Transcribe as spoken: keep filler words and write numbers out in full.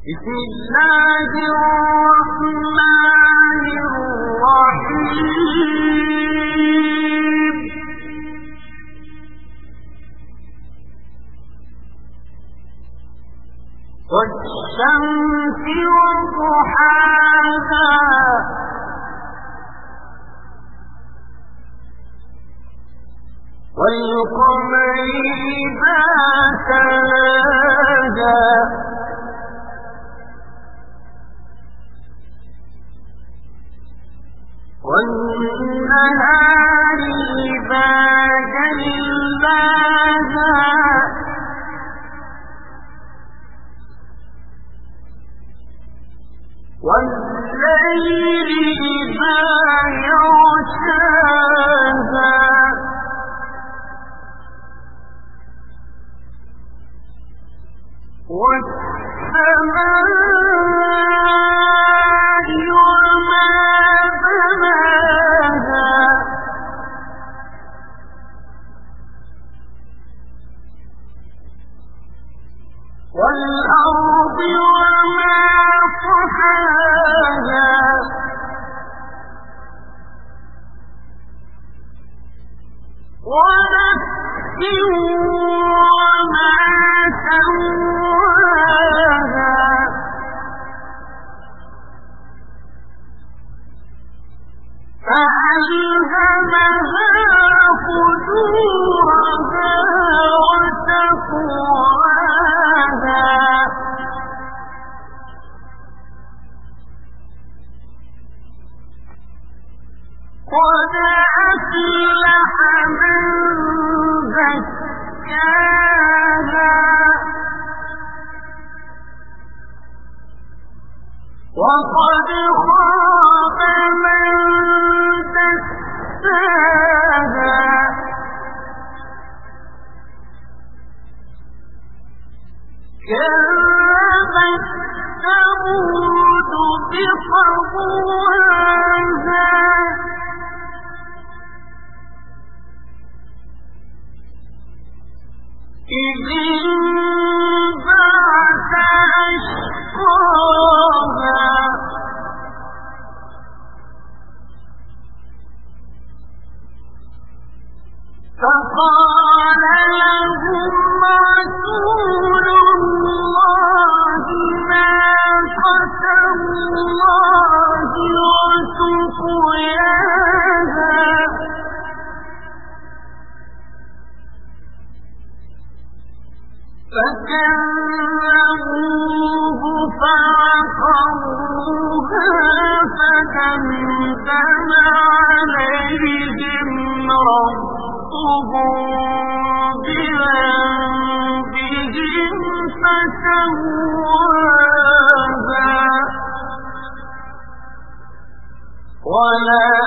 بسم الله الرحمن الرحيم والشمس وضحاها والقمر إذا تلاها والنهار إذا جلاها والليل إذا يغشاها والسماء وما بناها والأرض وما طحاها ونفس وما سواها فألهمها فجورها وتقواها قد أفلح من زكاها وقد خاب من دساها كذبت ثمود بطغواها إذ انبعث أشقاها فقال لهم رسول الله ناقة الله وسقياها فكذبوه فعقروها فدمدم عليهم ربهم بذنبهم فسواها ولا